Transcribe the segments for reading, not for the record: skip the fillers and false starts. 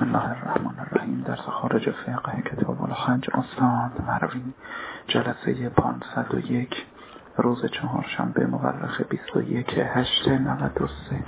بسم الله الرحمن الرحیم. درس خارج فقه کتاب الحج استاد مروی، جلسه 501، روز چهارشنبه مورخ 21/8/93.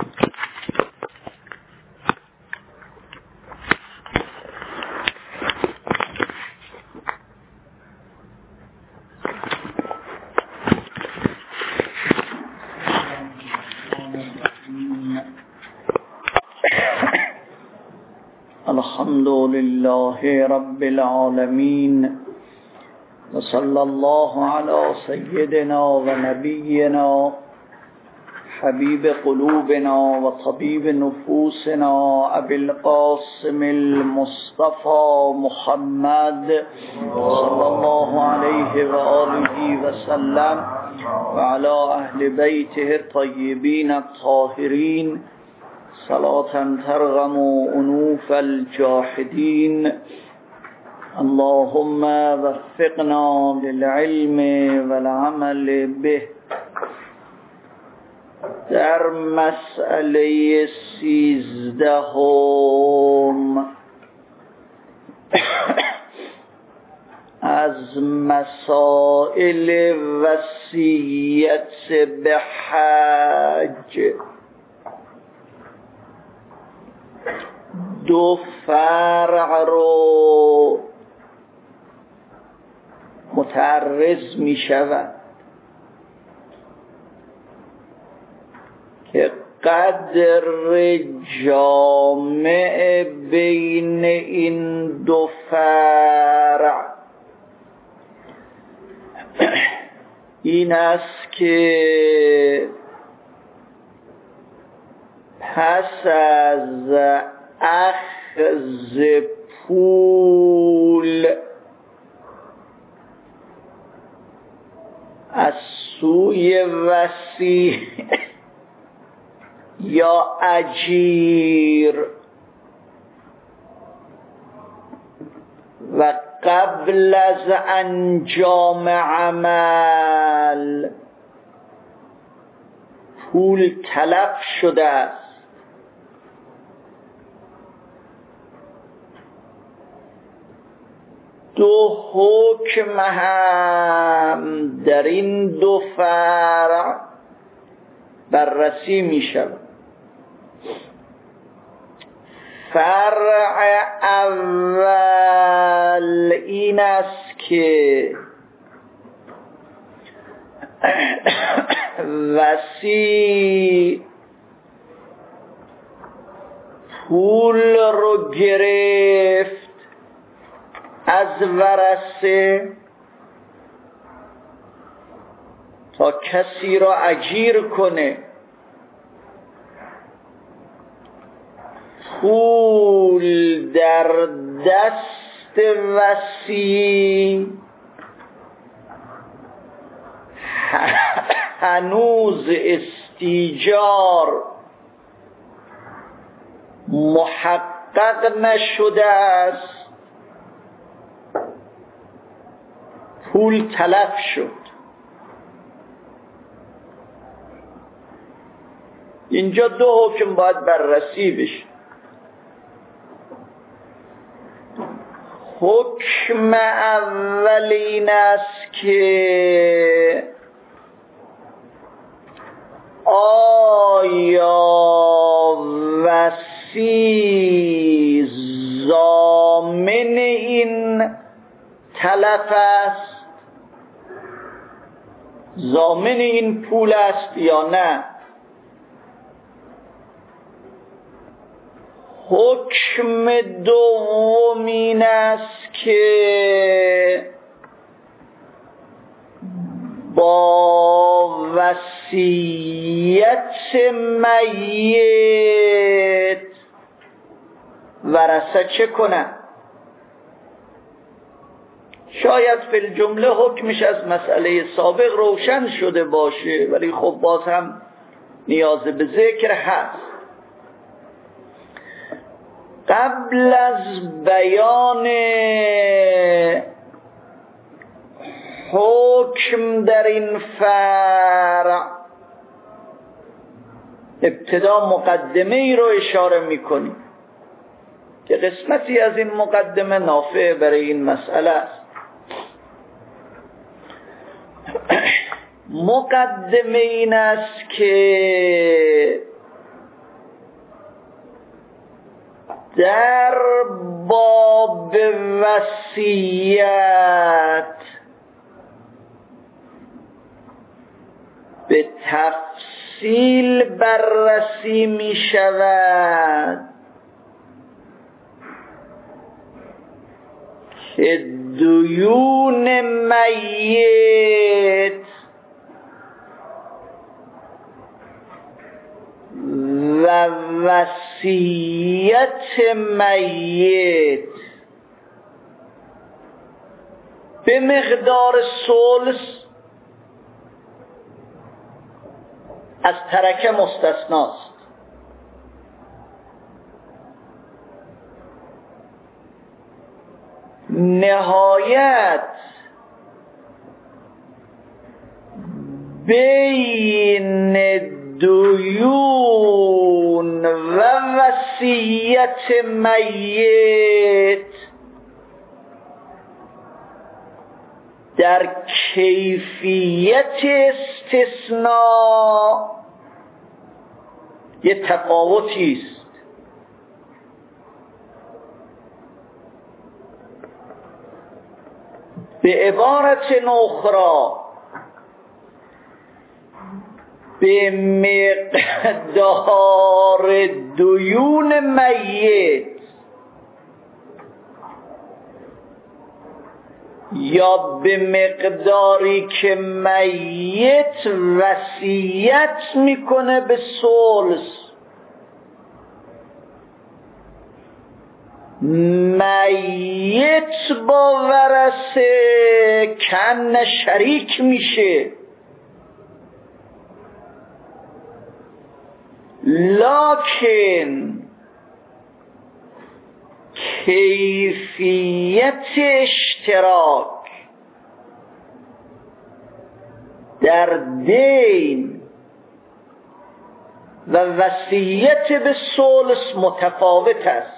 الحمد لله رب العالمين وصلى الله على سيدنا ونبينا حبيب قلوبنا وطبيب نفوسنا أبي القاسم المصطفى محمد صلى الله عليه وآله وسلم وعلى أهل بيته الطيبين الطاهرين صلاة ترغم أنوف الجاحدين. اللهم وفقنا للعلم والعمل به. در مسئله 13 از مسائل وصیت به حج دو فرع رو متعرض می شود که قدر جامع بین این دو فرع این است که پس از اخذ پول از سوی وصی یا اجیر و قبل از انجام عمل پول تلف شده است، دو حکم هم در این دو فرع بررسی می شود. فرع اول این است که وصی پول رو گرفت از ورثه تا کسی را اجیر کنه، پول در دست وصی هنوز استیجار محقق نشده است، پول تلف شد. اینجا دو حکم باید بررسی بشه. حکم اول این است که آیا وصی ضامن این تلف است، ضامن این پول است یا نه؟ حکم دوم این است که با وصیت میت ورثه چه کنند؟ شاید فی الجمله حکمش از مسئله سابق روشن شده باشه، ولی خب باز هم نیاز به ذکر هست. قبل از بیان حکم در این فرع ابتدا مقدمه ای رو اشاره میکنیم. که قسمتی از این مقدمه نافع برای این مسئله است. مقدمه این است که در باب وصیت به تفصیل بررسی می شود که دیون میت و وصیت میت به مقدار ثلث از ترکه مستثناست. نهایت بین دیون و وصیت میت در کیفیت استثناء یه تفاوتی است. به عبارت اخرى به مقدار دیون میت یا به مقداری که میت وصیت میکنه به ثلث، میت با ورثه کن شریک میشه، لکن کیفیت اشتراک در دین و وصیت به ثلث متفاوت است.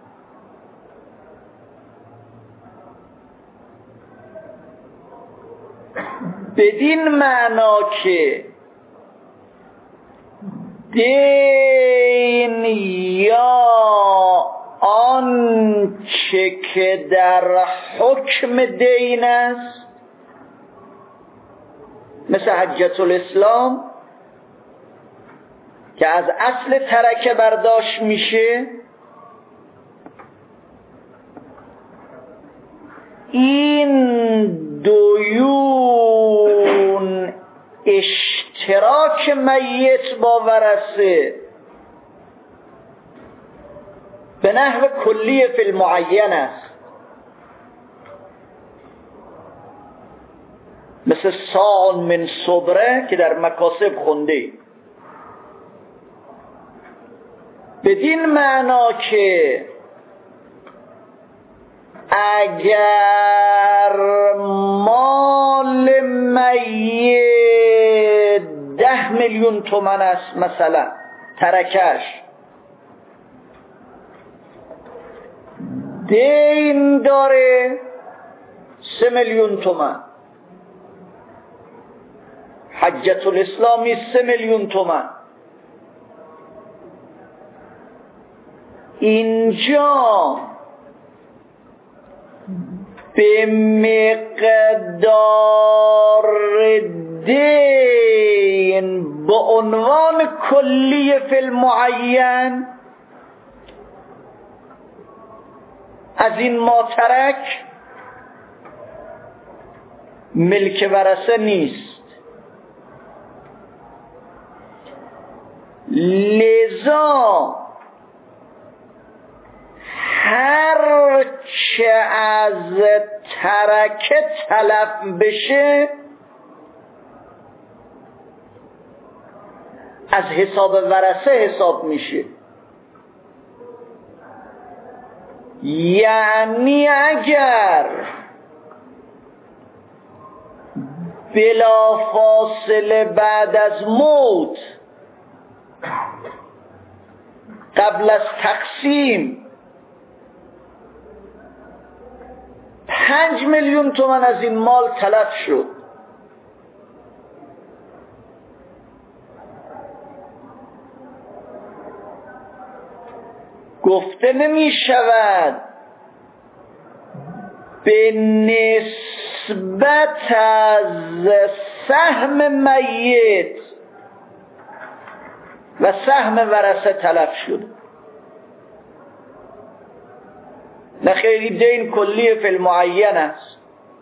بدین معنا که دین یا آنچه که در حکم دین است، مثل حجة الاسلام که از اصل ترکه برداشت میشه، این دیون اشتراک میت با ورثه به نحو کلی فی المعین است، مثل ساع من صبره که در مکاسب خونده. بدین معنا که اگر مال میت 10 میلیون تومان است، مثلا ترکش دین داره 3 میلیون تومان، حجة الاسلامی 3 میلیون تومان، اینجا به مقدار دین به عنوان کلی فی المعین از این ماترک ملک ورثه نیست. لذا هر چه از ترکه تلف بشه از حساب ورثه حساب میشه. یعنی اگر بلا فاصله بعد از موت قبل از تقسیم 5 میلیون تومان از این مال تلف شد. گفته نمی شود به نسبت از سهم میت و سهم ورثه تلف شد. نه خیلی دین کلی فی المعین است.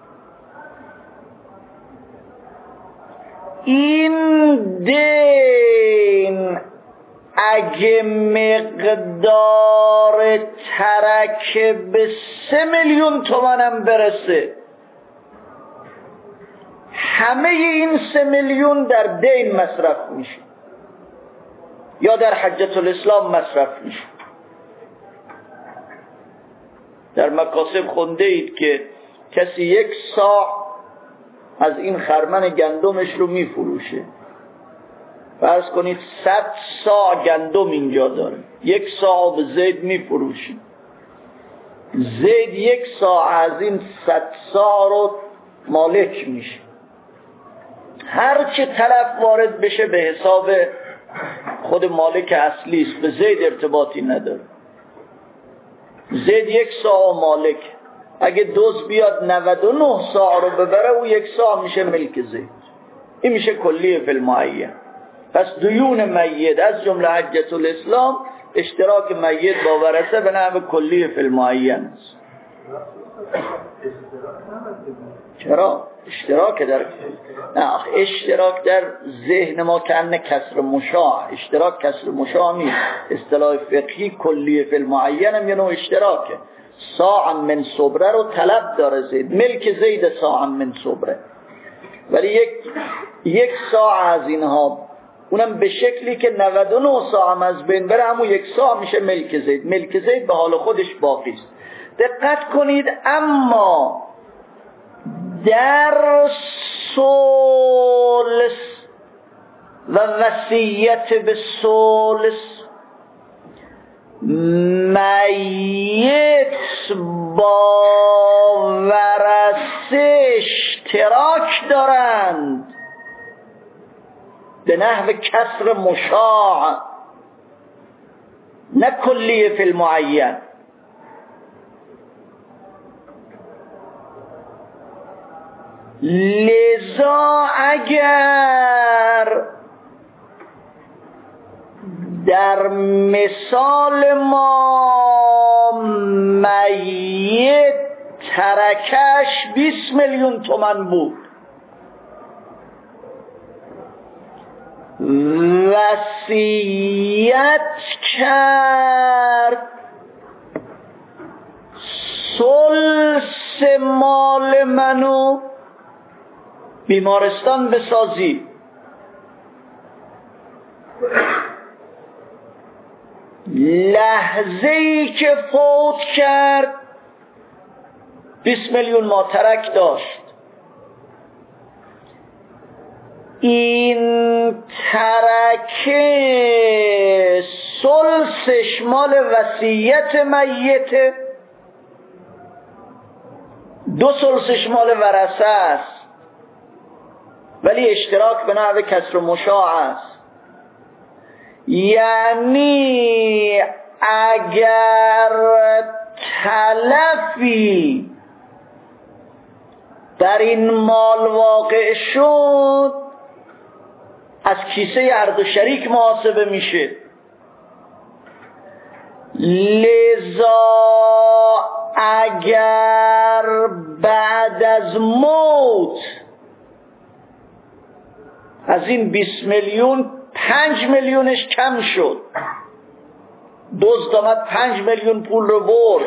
این دین اگه مقدار ترکه به 3 میلیون تومانم برسه، همه این 3 میلیون در دین مصرف میشه یا در حجة الاسلام مصرف میشه. در مکاسب خونده اید که کسی 1 صاع از این خرمن گندمش رو میفروشه. فرض کنید 100 صاع گندم اینجا داره، 1 صاع به زید میفروشه. زید 1 صاع از این 100 صاع رو مالک میشه. هر چه تلف وارد بشه به حساب خود مالک اصلی است، به زید ارتباطی نداره. زید 1 صاع مالک. اگه دوز بیاد 99 صاع رو ببره، او 1 صاع میشه ملک زید. این میشه کلیه فی المعین. پس دیون میت از جمله حجة الاسلام اشتراک میت با ورثه به نحو کلیه فی المعین است. چرا؟ اشتراک در اشتراک در ذهن ما کنه کسر مشاع. اشتراک کسر مشاع نیست. اصطلاح فقهی کلیه فی المعین هم یه نوع اشتراکه. صاع من صبره رو طلب داره زید، ملک زید صاع من صبره. ولی یک صاع از اینها، اونم به شکلی که 99 صاع از بین بره، همون 1 صاع میشه ملک زید. ملک زید به حال خودش باقی است. دقت کنید. اما در ثلث و وصیت به ثلث، میت با ورثه اشتراک دارند به نحو کسر مشاع، نه کلیه فی المعین. لذا اگر در مثال ما میت ترکش 20 میلیون تومان بود، وصیت کرد ثلث مال منو بیمارستان بسازی، لحظه‌ای که فوت کرد 20 میلیون ماترک داشت. این ترکه ثلثش مال وصیت میته، 2 ثلثش مال ورثه است، ولی اشتراک به نحو کسر مشاع است. یعنی اگر تلفی در این مال واقع شد، از کیسه هر دو شریک محاسبه میشه. لذا اگر بعد از موت از این 20 میلیون 5 میلیونش کم شد، دزد آمد 5 میلیون پول رو برد،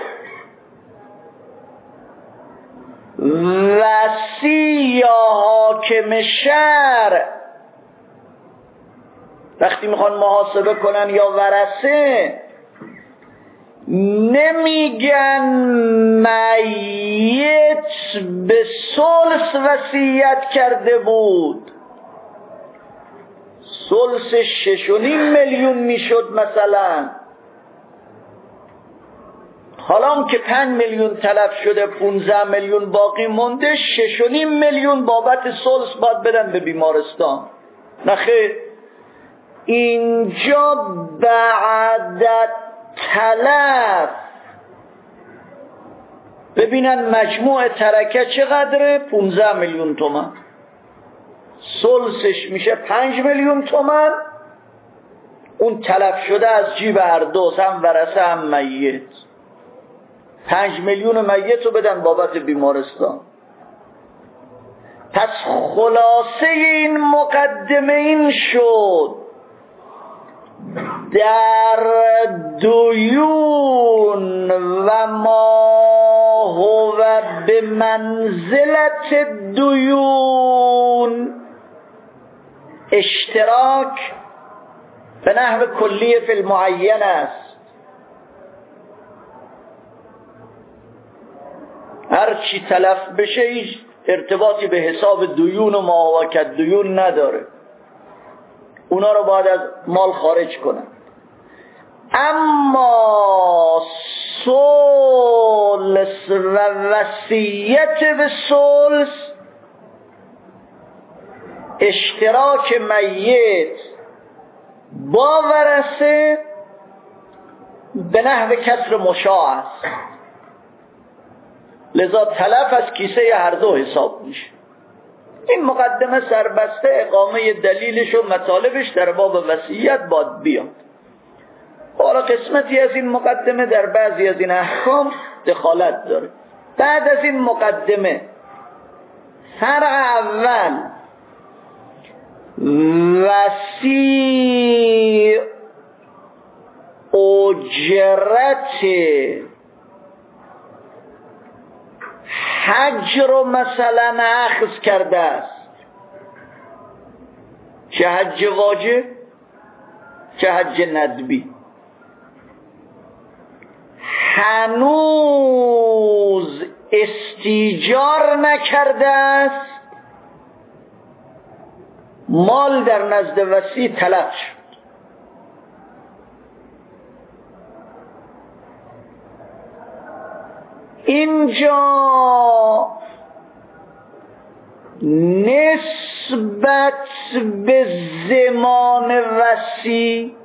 وصی یا حاکم شرع وقتی میخوان محاسبه کنن یا ورثه، نمیگن میت به ثلث وصیت کرده بود، ثلث 6.5 میلیون میشد مثلا. حالا که 5 میلیون تلف شده، 15 میلیون باقی مونده، 6.5 میلیون بابت سلس باید بدن به بیمارستان. نخیر، اینجا بعد تلف ببینن مجموع ترکه چقدره؟ 15 میلیون تومان. سلسش میشه 5 میلیون تومان. اون تلف شده از جیب هر دو، هم ورثه هم میت. 5 میلیون میت رو بدن بابت بیمارستان. پس خلاصه این مقدمه این شد در دیون و ما هو به منزلت دیون اشتراک به نحو کلیه فی المعین است. هر چی تلف بشه هیچ ارتباطی به حساب دیون و معاوکت دیون نداره، اونا رو باید از مال خارج کنن. اما سلس و وصیت به سلس، اشتراک میت با ورثه به نحو کسر مشاع است، لذا تلف از کیسه هر دو حساب میشه. این مقدمه سربسته اقامه دلیلش و مطالبش در باب وصیت باید بیاد. حالا قسمتی از این مقدمه در بعضی از این احکام دخالت داره. بعد از این مقدمه فرع اول وصی اجرت حج رو مثلا اخذ کرده است، چه حج واجب چه حج ندبی، هنوز استیجار نکرده است، مال در نزد وصی تلف شد. اینجا نسبت به زمان وصی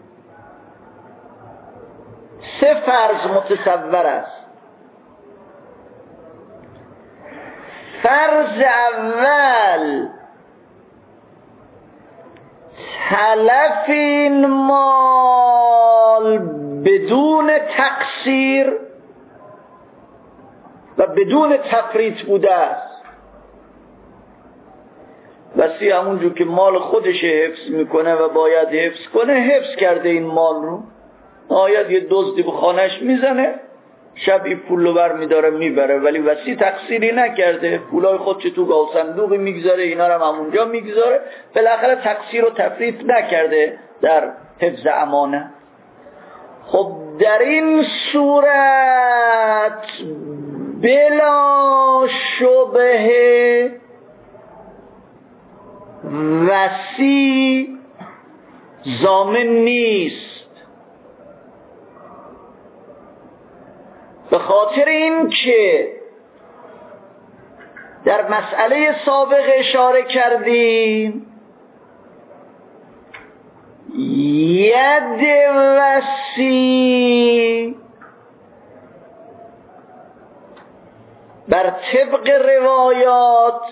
3 فرض متصور است. فرض اول تلف این مال بدون تقصیر و بدون تفریط بوده است. وصی همونجور که مال خودش حفظ میکنه و باید حفظ کنه، حفظ کرده این مال رو. آید یه دزدی به خانهش میزنه، شب این پول رو بر میداره میبره، ولی وصی تقصیری نکرده، پولای خودش تو گاو صندوقی میگذاره، اینا رو همونجا میگذاره، بالاخره تقصیر و تفریط نکرده در حفظ امانه. خب در این صورت بلا شبهه وصی ضامن نیست، به خاطر این که در مسئله سابق اشاره کردیم ید وصی بر طبق روایات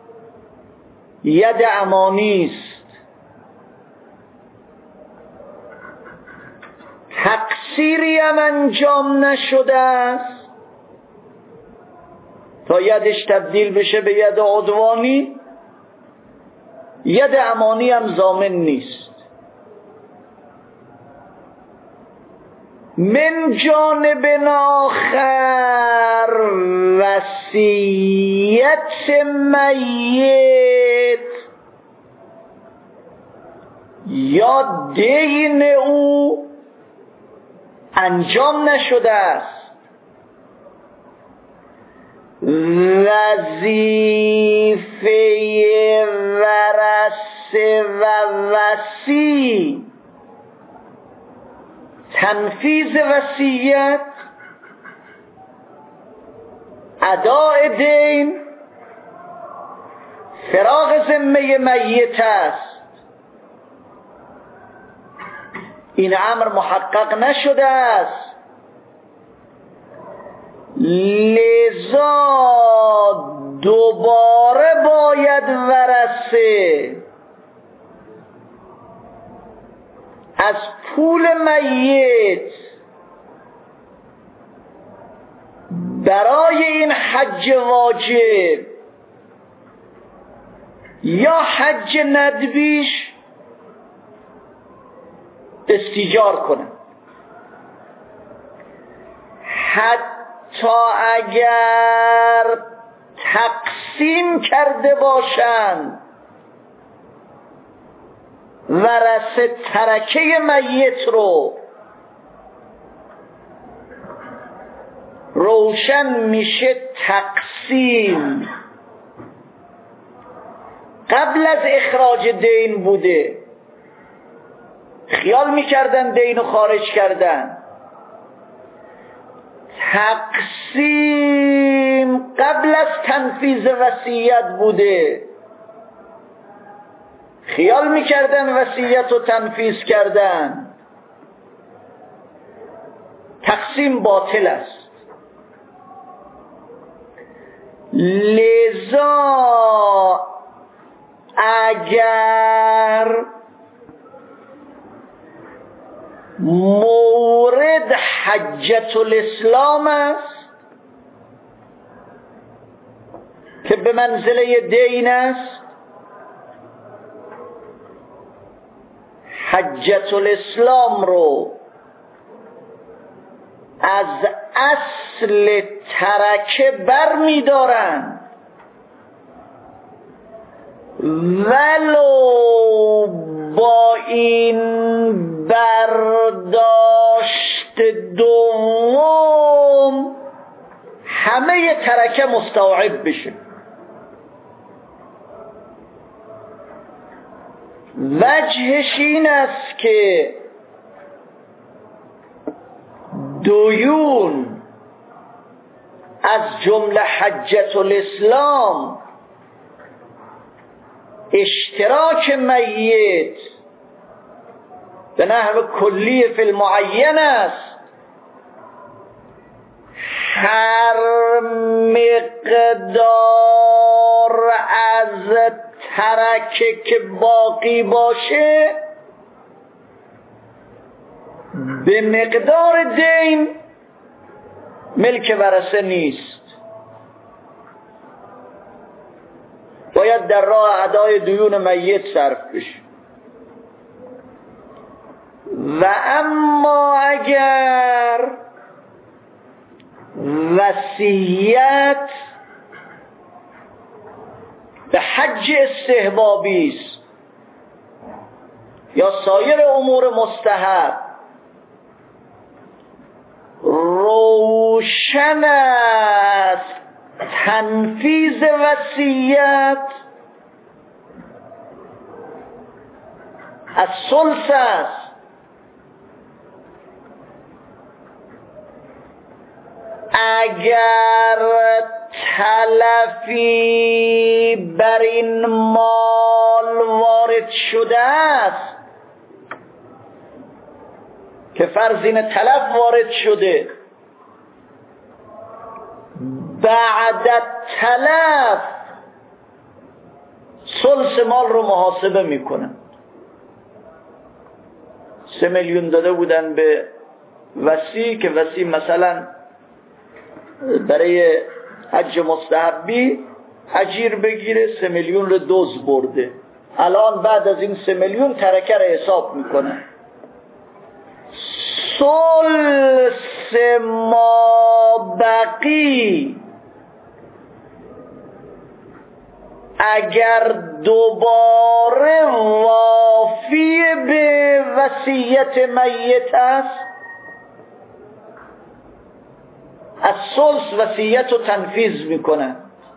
ید امانی است. تقصیری هم انجام نشده است تا یدش تبدیل بشه به ید عدوانی، ید امانی هم ضامن نیست. من جانب آخر وصیت میت یا دین او انجام نشده است، وظیفه ورثه و وصی تنفیذ وصیت اداء دین فراغ ذمه میت است. این امر محقق نشده است، لذا دوباره باید ورثه از پول میت برای این حج واجب یا حج ندبیش استیجار کنن. حتی اگر تقسیم کرده باشند ورثه ترکه میت رو، روشن میشه تقسیم قبل از اخراج دین بوده. خیال میکردن دین رو خارج کردن. تقسیم قبل از تنفیذ وصیت بوده. خیال میکردن وصیت رو تنفیذ کردن. تقسیم باطل است. لذا اگر مورد حجة الاسلام است که به منزله دین است، حجة الاسلام رو از اصل ترکه بر می دارن، ولو با این برداشت دوم همه ترکه مستوعب بشه. وجهش این است که دیون از جمله حجة الاسلام اشتراک میت به نحو کلی فی المعین است. هر مقدار از ترکه که باقی باشه به مقدار دین ملک ورثه نیست، باید در راه ادای دیون میت صرف بشه. و اما اگر وصیت به حج استحبابی است یا سایر امور مستحب، روشن است تنفیذ وصیت از ثلث است. اگر تلفی بر این مال وارد شده است که فرض این تلف وارد شده، بعد تلف ثلث مال رو محاسبه میکنن. 3 میلیون داده بودن به وصی که وصی مثلا برای حج مستحبی اجیر بگیره، 3 میلیون رو دزد برده. الان بعد از این 3 میلیون ترکه رو حساب میکنن. ثلث ما بقی اگر دوباره وافی به وصیت میت است، از ثلث وصیت رو تنفیذ میکنن.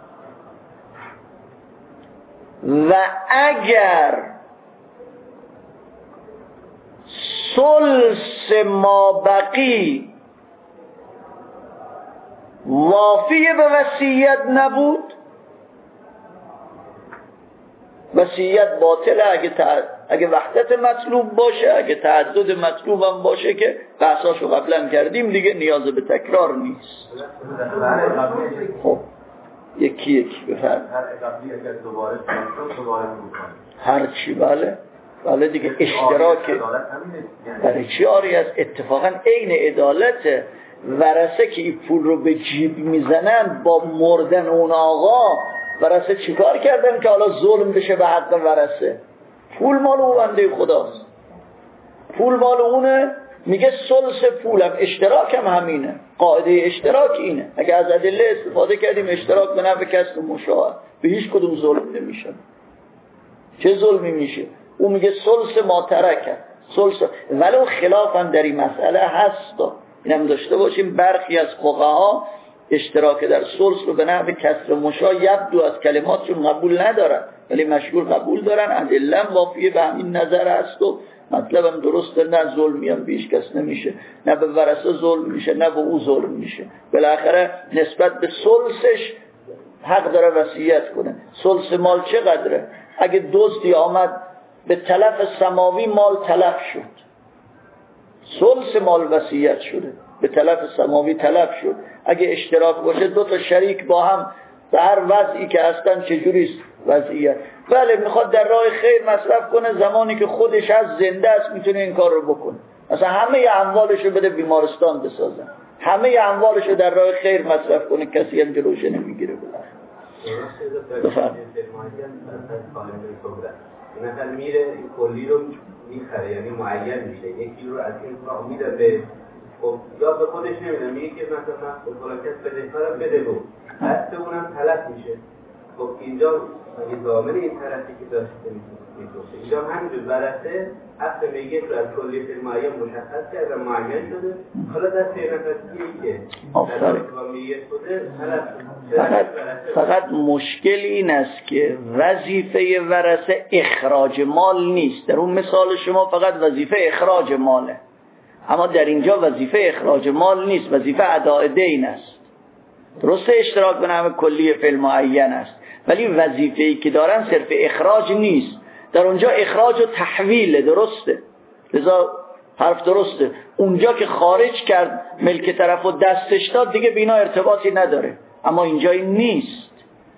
و اگر ثلث ما بقی وافی به وصیت نبود، وصیت باطله اگه وحدت مطلوب باشه، اگه تعدد مطلوب هم باشه که بحثاشو قبلا کردیم دیگه، نیاز به تکرار نیست. خب یکی بفرد هر چی، بله دیگه اشتراک برای چی آری از اتفاقا عین عدالت ورثه که این پول رو به جیب میزنن با مردن اون آقا، ورثه چیکار کردن که حالا ظلم بشه به حق ورثه؟ پول مال اون بنده خداست، پول مال اونه، میگه ثلث پولم، اشتراک هم همینه، قاعده اشتراک اینه، اگه از ادله استفاده کردیم اشتراک به نفع کسب مشاع، به هیچ کدوم ظلم نمیشه. چه ظلمی میشه؟ اون میگه ثلث ما ترکه، ثلث، ولو خلاف هم در این مسئله هست، اینم داشته باشیم. برخی از فقها اشتراک در ثلث رو به نحو کسر مشاع یبدو از کلماتشون قبول ندارن، ولی مشهور قبول دارن، ادله وافیه به همین نظر هست و مطلبم درسته، نه ظلمی هم بیش کس نمیشه، نه به ورثه ظلم میشه نه به او ظلم میشه، بالاخره نسبت به ثلثش حق داره وصیت کنه. ثلث مال چقدره؟ اگه دزدی آمد به تلف سماوی مال تلف شد، ثلث مال وصیت شده، به تلف سماوی تلف شد. اگه اشتراک باشه دو تا شریک با هم به هر وضعی که هستن چجوریست وضعیت؟ بله میخواد در راه خیر مصرف کنه، زمانی که خودش از زنده است میتونه این کار رو بکنه، اصلا همه اموالش رو بده بیمارستان بسازن، همه اموالش رو در راه خیر مصرف کنه، کسی هم جلوش نمیگیره. بفرمایید. مثلا میره این کلی رو میخره، یعنی معین میشه، یکی رو از این راه میده به، خب یا به خودش نمیده، میگه که مثلا من فلان کس بدهکارم بده بود، دست اونم تلف میشه. خب اینجا اگه ضامن این طرفی که داشته میتوشه، اینجا همینجور برسه اصل میگه رو از کلی فیلم معین مشخص کرده، معین شده، حالا دست یه نفسیه که فقط مشکل این است که وظیفه ورثه اخراج مال نیست. در اون مثال شما فقط وظیفه اخراج ماله، اما در اینجا وظیفه اخراج مال نیست، وظیفه اداء دین است. درسته اشتراک به نحو کلی فعل معین است، ولی وظیفه‌ای که دارن صرف اخراج نیست، در اونجا اخراج و تحویل. درسته، لذا حرف درسته، اونجا که خارج کرد ملک طرف و دستش داد دیگه بینا ارتباطی نداره، اما اینجا این نیست.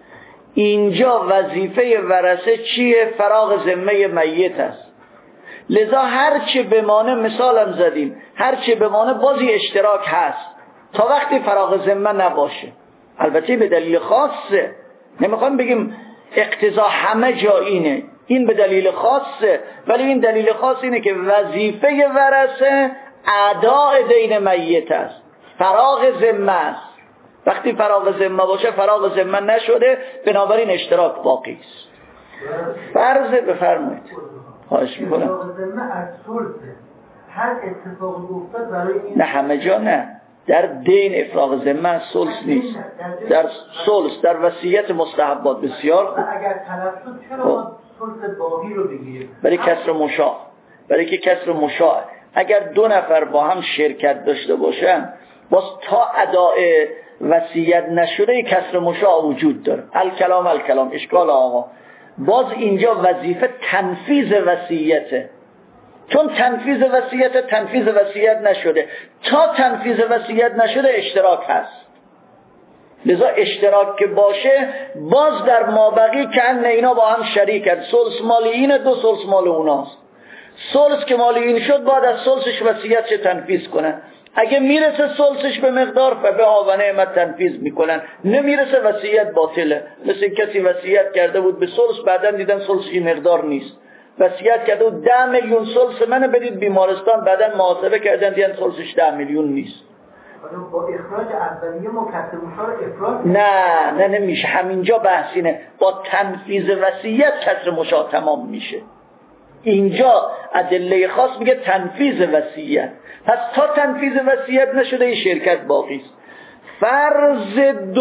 اینجا وظیفه ورثه چیه؟ فراغ ذمه میت است. لذا هرچه بمانه، مثالم زدیم، هرچه بمانه بازی اشتراک هست تا وقتی فراغ ذمه نباشه، البته به دلیل خاصه، نمیخوام بگیم اقتضا همه جا اینه، این به دلیل خاصه، ولی این دلیل خاص اینه که وظیفه ورثه اداء دین میت است، فراغ ذمه است. وقتی فراغ ذمه باشه، فراغ ذمه نشده، بنابراین اشتراک باقی است. فرض بفرمایید. خواهش میکنم. فراغ ذمه از ثلثه، هر اتفاقی افتاد برای این، نه همه جا نه، در دین افراغ ذمه ثلث نیست، در ثلث در وصیت مستحبات بسیار خوب. اگر تلف شد چرا ثلث باقی رو بگیریم؟ برای کسر مشاع، برای که کسر مشاع اگر دو نفر با هم شرکت داشته باشن، باز تا اداء وصیت نشده کسر مشاع وجود داره. الکلام اشکال آقا، باز اینجا وظیفه تنفیذ وصیته، چون تنفیذ وصیت نشده، تا تنفیذ وصیت نشده اشتراک هست. لذا اشتراک که باشه، باز در مابقی که اینا با هم شریکن، ثلث مال اینه، دو ثلث مال اوناست. ثلث که مال این شد، بعد از ثلثش وصیتش تنفیذ کنن. اگه میرسه ثلثش به مقدار، فبه و نعمت تنفیذ میکنن، نمیرسه وصیت باطله. مثل کسی وصیت کرده بود به ثلث، بعداً دیدن ثلث این مقدار نیست، وصیت کرده بود 10 میلیون ثلث منو بدید بیمارستان، بعداً محاسبه کردن دیدن ثلثش 10 میلیون نیست. با اخراج اولیه مکسب مشاع افراط نه نمیشه. همینجا بحث اینه، با تنفیذ وصیت کسر مشاع تمام میشه. اینجا ادله خاص میگه تنفیذ وصیت، پس تا تنفیذ وصیت نشده این شرکت باقی است. فرض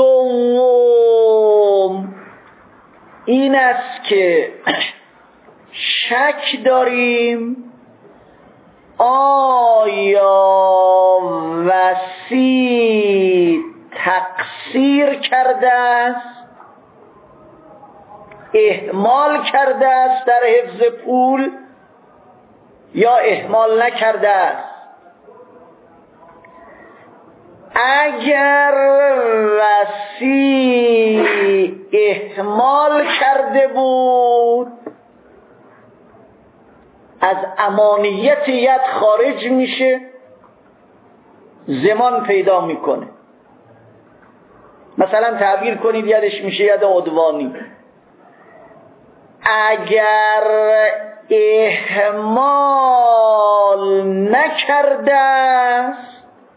دوم این است که شک داریم آیا وصی تقصیر کرده است، اهمال کرده است در حفظ پول یا اهمال نکرده است. اگر وصی اهمال کرده بود از امانیت ید خارج میشه، ضمان پیدا میکنه. مثلا تعبیر کنید یدش میشه ید عدوانی. اگر اهمال نکرده است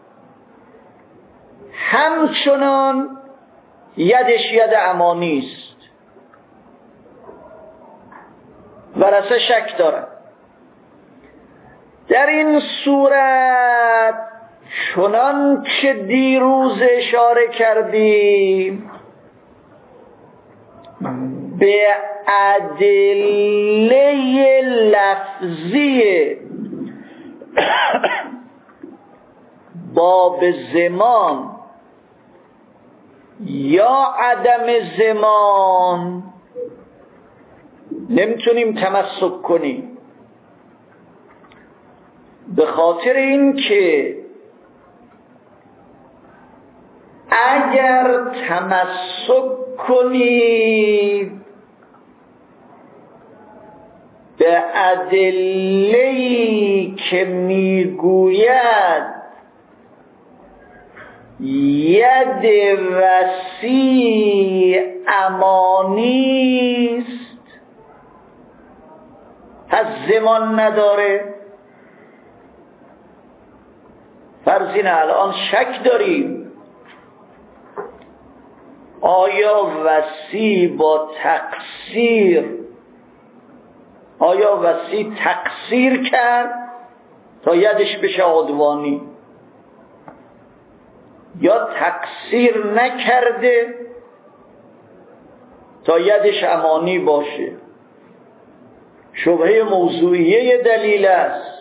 همچنان یدش ید امانی است. ورثه شک دارد. در این صورت چنان که دیروز اشاره کردیم به ادله لفظی باب زمان یا عدم زمان نمیتونیم تمسک کنیم، به خاطر این که اگر تمسک کنید به ادله‌ای که میگوید ید وصی امانیست، پس زمان نداره. فرضین الان شک داریم آیا وصی با تقصیر، آیا وصی تقصیر کرد تا یدش بشه عدوانی یا تقصیر نکرده تا یدش امانی باشه. شبهه موضوعیه دلیل است.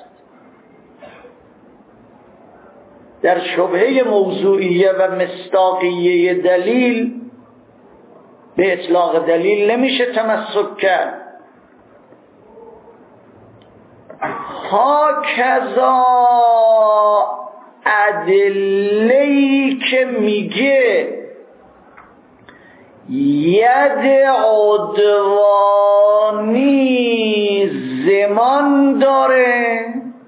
در شبهه موضوعیه و مصداقیه دلیل به اطلاق دلیل نمیشه تمسک کرد. هاکذا ادله‌ای که میگه ید عدوانی زمان داره،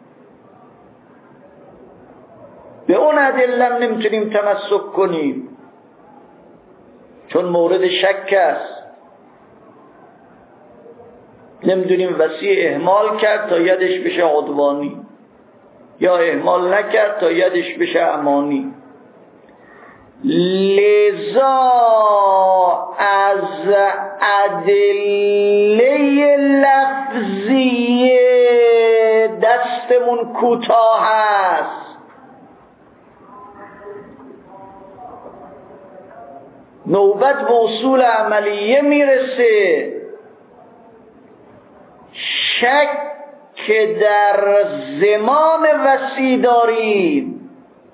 به اون ادله نمیتونیم تمسک کنیم چون مورد شک است. نمیدونیم وصی اهمال کرد تا یدش بشه عدوانی یا اهمال نکرد تا یدش بشه امانی. لذا از ادله لفظی دستمون کوتاه است. نوبت به اصول عملیه میرسه. شک که در زمان وصی داریم،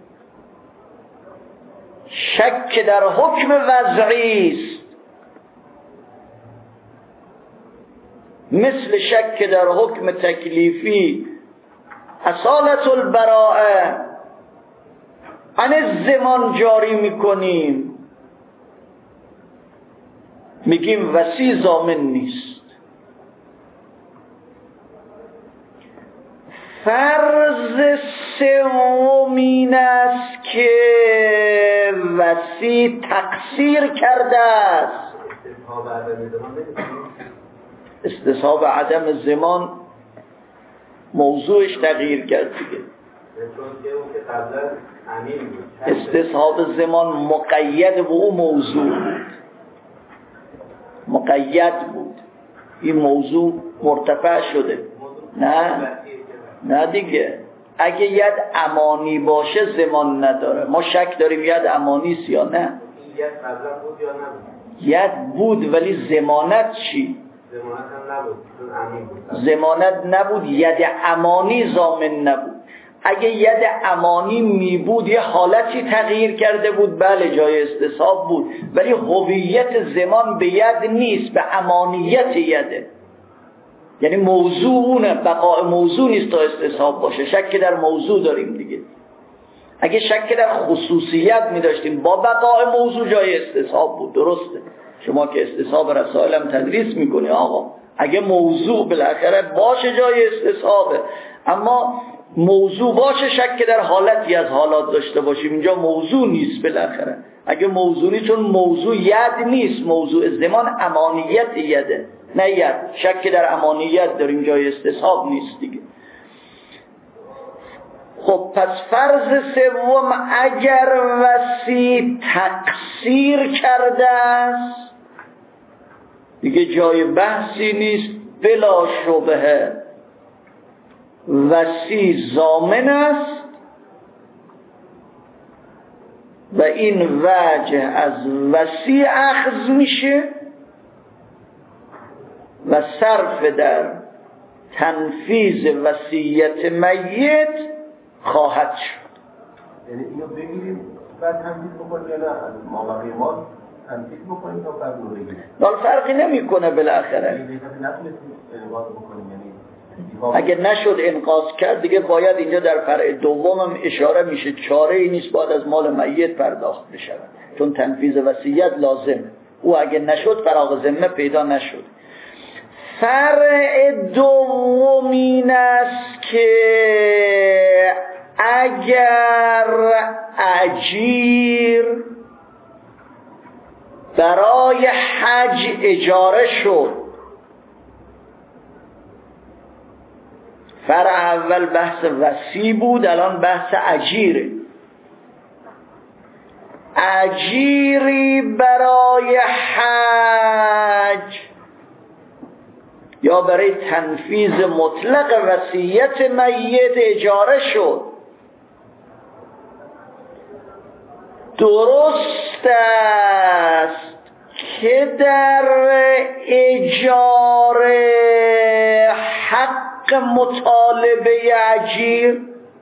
شک که در حکم وضعی است، مثل شک که در حکم تکلیفی اصالت البراءه عن الزمان جاری میکنیم، میگیم وصی ضامن نیست. فرض سوم این است که وصی تقصیر کرده است. استصحاب عدم زمان موضوعش تغییر کرد دیگه. استصحاب زمان مقید به اون موضوع بود، مقید بود. این موضوع مرتفع شده. نه دیگه. اگه ید امانی باشه زمان نداره. ما شک داریم ید امانی است یا نه. ید بود ولی ضمانت چی؟ ضمانت هم نبود، چون امین بود. ضمانت نبود، ید امانی ضامن نبود. اگه ید امانی می بود یه حالتی تغییر کرده بود، بله جای استصحاب بود، ولی هویت زمان به ید نیست، به امانیت یده. یعنی موضوع اونه، بقاء موضوع نیست تا استصحاب باشه. شک در موضوع داریم دیگه. اگه شک در خصوصیت می داشتیم با بقاء موضوع جای استصحاب بود. درسته، شما که استصحاب رسائل هم تدریس میکنی آقا، اگه موضوع بالاخره باشه جای استصحابه، اما موضوع باشه شک در حالتی از حالات داشته باشیم، اینجا موضوع نیست. بالاخره اگه موضوع نیست، چون موضوع ید نیست، موضوع زمان امانیت یده نه ید. شک در امانیت داریم، جای استصحاب نیست دیگه. خب پس فرض سوم اگر وصی تقصیر کرده است دیگه جای بحثی نیست، بلا شبهه وصی ضامن است و این وجه از وصی اخذ میشه و صرف در تنفیذ وصیت میت خواهد شد. یعنی اینو بگیریم بعد تنفیذ بکنیم یا نه مابقی ما تنفیذ بکنیم تا بعد رو بگیریم؟ فرقی نمی کنه بالاخره. اگه نشد انقاذ کرد دیگه باید اینجا در فرع دومم اشاره میشه چاره ای نیست باید از مال میت پرداخت بشه، چون تنفیذ وصیت لازم. او اگه نشد فراغ ذمه پیدا نشد. فرع دوم این است که اگر اجیر برای حج اجاره شد، فرع اول بحث وصی بود، الان بحث اجیره. اجیری برای حج یا برای تنفیذ مطلق وصیت میت اجاره شد، درست است که در اجاره حق مطالبه اجیر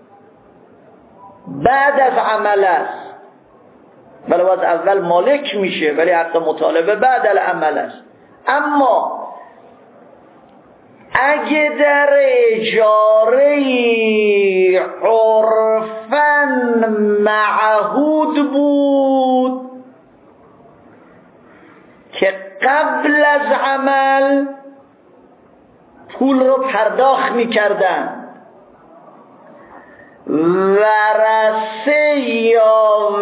بعد از عمل است. بله باز اول مالک میشه ولی حق مطالبه بعد از عمل است. اما اگه در اجاره عرفاً معهود بود که قبل از عمل پول رو پرداخت می‌کردن، ورثه یا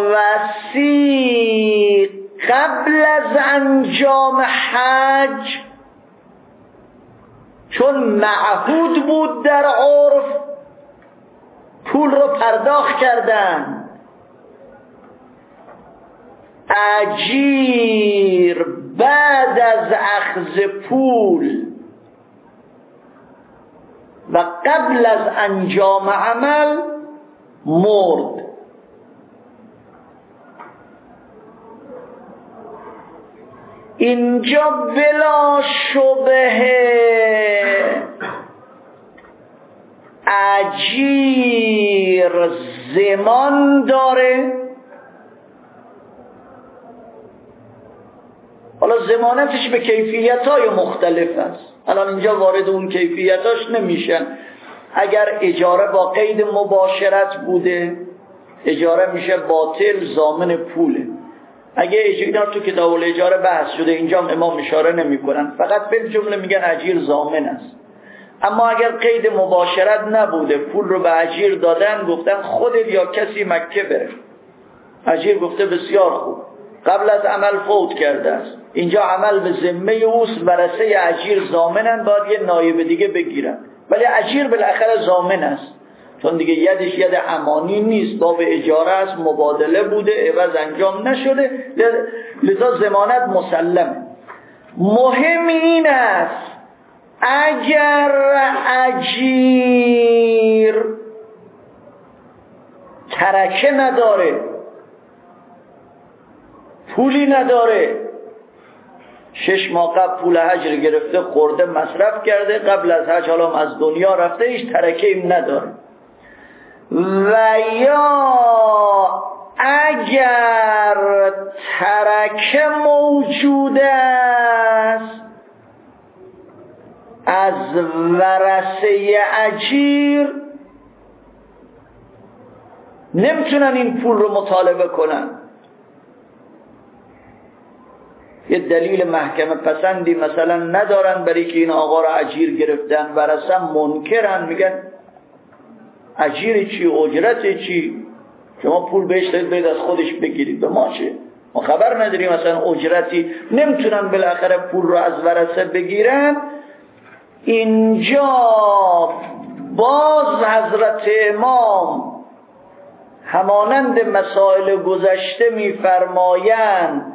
وصی قبل از انجام حج چون معهود بود در عرف پول رو پرداخت کردن، اجیر بعد از اخذ پول و قبل از انجام عمل مرد. اینجا بلا شبهه اجیر زمان داره. حالا ضمانتش به کیفیت‌های مختلف است، الان اینجا وارد اون کیفیتاش نمیشن. اگر اجاره با قید مباشرت بوده اجاره میشه باطل، ضامن پوله. اگه اینا تو کتاب الاجاره بحث شده، اینجا امام اشاره نمی‌کنن، فقط به جمله میگن اجیر ضامن است. اما اگر قید مباشرت نبوده پول رو به اجیر دادن، گفتن خودت یا کسی مکه بره، اجیر گفته بسیار خوب، قبل از عمل فوت کرده است، اینجا عمل به ذمه اوست، ورثه اجیر ضامنن، باید یه نایب دیگه بگیرن، ولی اجیر بالاخره ضامن است چون دیگه یدش ید امانی نیست، باب اجاره است، مبادله بوده، عوض انجام نشده، لذا ضمانت مسلم. مهم این است اگر اجیر ترکه نداره، پولی نداره، 6 ماه قبل پول حج گرفته، خورده مصرف کرده، قبل از حج حالا از دنیا رفته، هیچ ترکه ایم نداره، و یا اگر ترکه موجود است از ورثه اجیر، نمیتونن این پول رو مطالبه کنن. یه دلیل محکمه پسندی مثلا ندارن برای که این آقا رو اجیر گرفتن، ورثه منکرن، میگن اجیر چی، اجرت چی، شما پول بهش دارید برید از خودش بگیرید، به ما چه، ما خبر نداریم مثلا اجرتی. نمیتونن بالاخره پول رو از ورثه بگیرن. اینجا باز حضرت امام همانند مسائل گذشته میفرمایند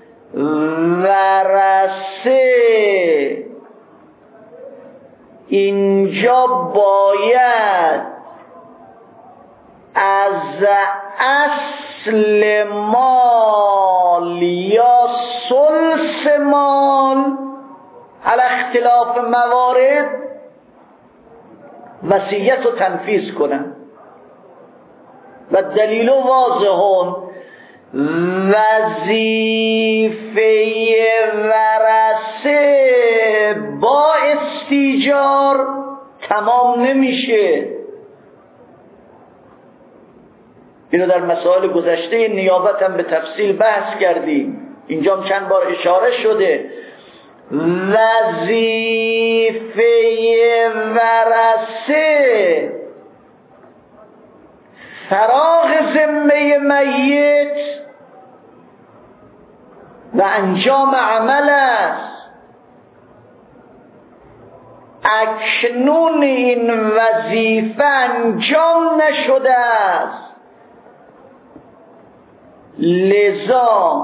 ورثه اینجا باید از اصل مال یا ثلث مال علی اختلاف موارد وصیت رو تنفیذ کنن. و دلیل واضحون وظیفه ورثه با استیجار تمام نمیشه. اینو در مسائل گذشته نیابت هم به تفصیل بحث کردیم، اینجا هم چند بار اشاره شده. وظیفه ورثه فراغ ذمه میت و انجام عمل است. اکنون این وظیفه انجام نشده است، لذا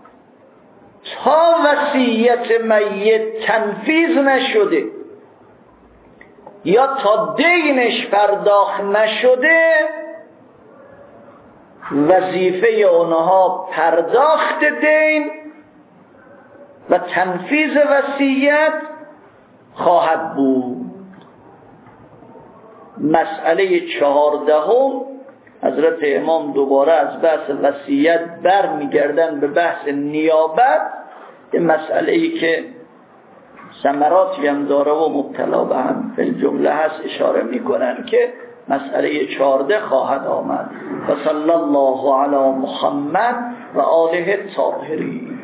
تا وصیت میت تنفیذ نشده یا تا دینش پرداخت نشده، وظیفه اونها پرداخت دین و تنفیذ وصیت خواهد بود. مسئله 14 حضرت امام دوباره از بحث وصیت برمیگردن به بحث نیابت، این مسئله ای که ثمراتی هم داره و مبتلا به هم فی الجمله هست اشاره میکنن که مسئله 14 خواهد آمد. و صلی الله علی محمد و آله الطاهرین.